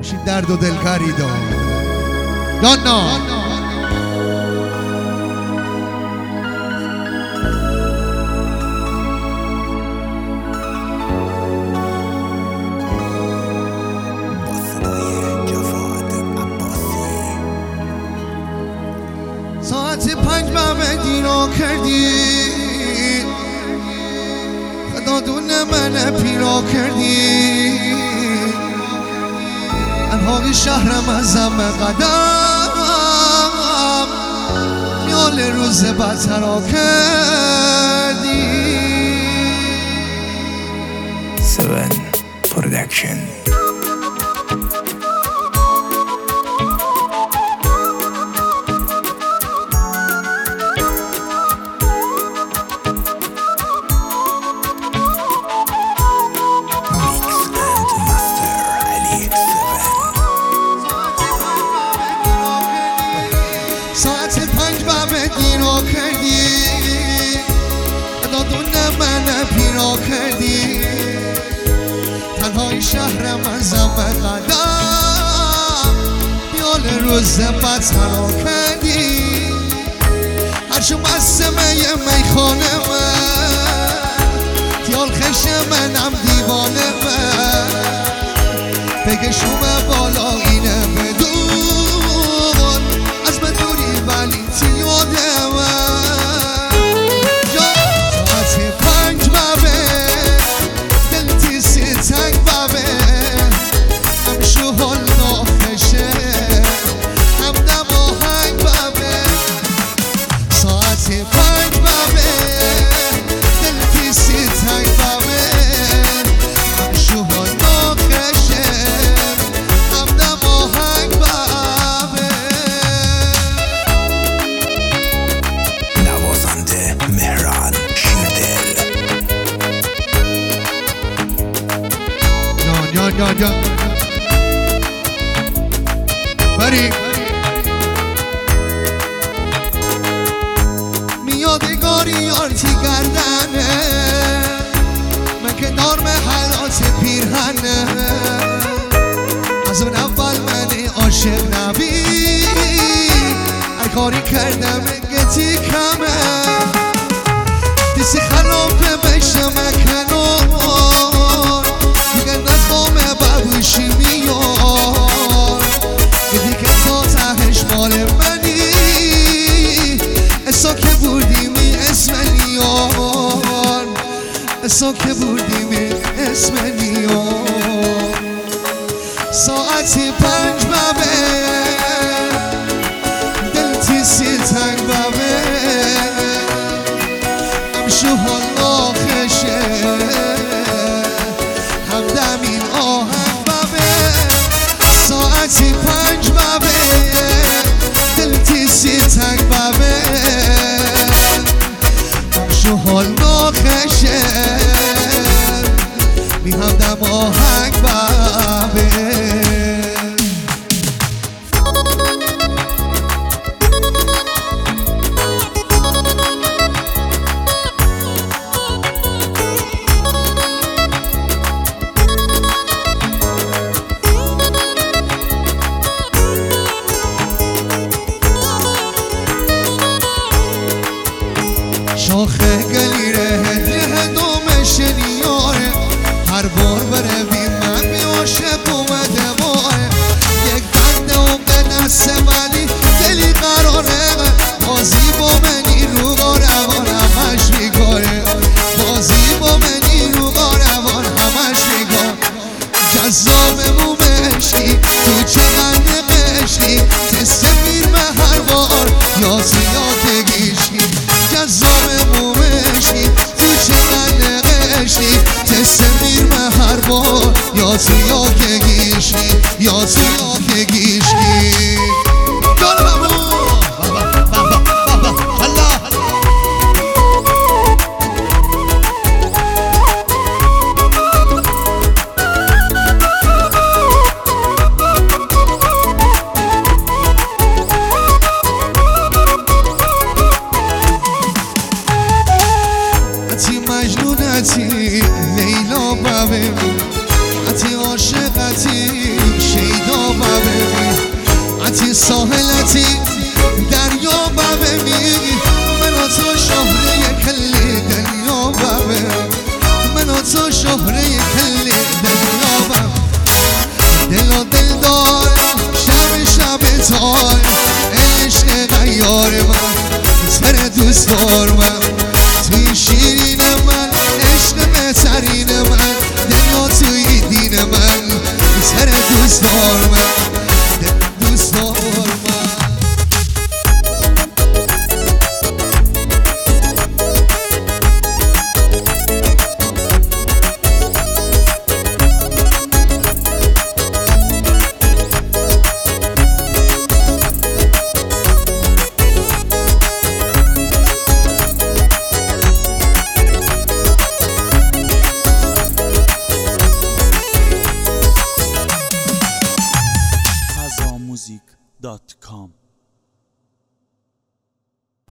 میشی درد و دل خریدار دانا ساعت 5 به دیرا کردی خدا دونه من پیرا کردی انهای شهرم ازم قدم میال روز بدترا کردی 7 Production. ساعت 5 به دیرا کردی دادون من پیرا کردی تنهای شهرم ازم قدم بیال روز بدترا کردی هرچون بستمه یه میخانه من دیال خش منم دیوانه من بگشوم بالا اینه بدون از من دوری ولی تیاده من ساعت 5 بابه دل تیسی تنگ بابه همشو حال ناخشه هم دم آهنگ بابه ساعت 5 بابه دل تیسی تنگ بابه همشو حال ناخشه هم دم آهنگ بابه نوازنده مهران شیردل. یا بری میادگاری آرتی گردنه من که دارم حالات پیرهنه از اون اول من عاشق نبی هر کاری کردم گتی کمه دیسی خلافه بشه مکنار دیگه نخوام ببوشی میار که دیگه تا تهش مال منی اسا که بردیمی اسم نیار اسا که بردیمی اسم نیار ساعتی 5 بابه دل تیسی تنگ بابه همشو حال ناخشه همدم این آهنگ بابه ساعتی 5 بابه دل تیسی تنگ بابه همشو حال ناخشه می همدم آهنگ بابه شاخه گلیره هدیه دومش نیاره هر بار بره بی من بیاشه اومده باره یک بنده و به دسته ولی دلی قراره بازی با منی رو روان همش میگاره بازی با منی رو روان همش میگاره جذاب مومشی تو چقدر قشنی تست میرمه هر بار یا زیادگیشی جذاب مومشی تو چقدر قشنی تست میرمه هر بار یا زیادگیشی یا زیادگیشی جانم لیلا ببین عطی عاشقتی شیدا ساحلتی دریا ببینی من و تو شهره کلی دریا ببین من و تو شهره کلی دریا ببین دل و دل دار شب تار عشق غیار من سر دوست دار من توی شیرین من عشق بهترین من دنیا توی دین من سر دوست دار من دوست دار من music.com